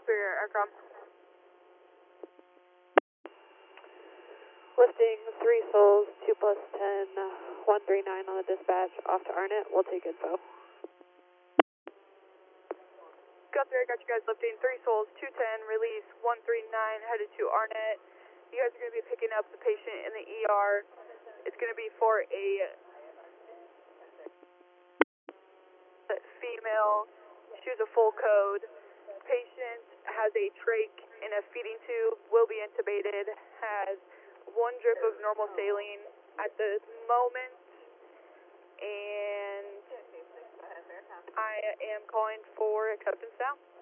Superior Aircom. Lifting 3 souls, 2 plus 10, 139 on the dispatch, off to Arnett, we'll take info. Guthrie, I got you guys lifting 3 souls, 210, release 139, headed to Arnett. You guys are going to be picking up the patient in the ER. It's going to be for a female. She was a full code. Patient has a trach and a feeding tube, will be intubated, has 1 drip of normal saline at the moment, and I am calling for acceptance now.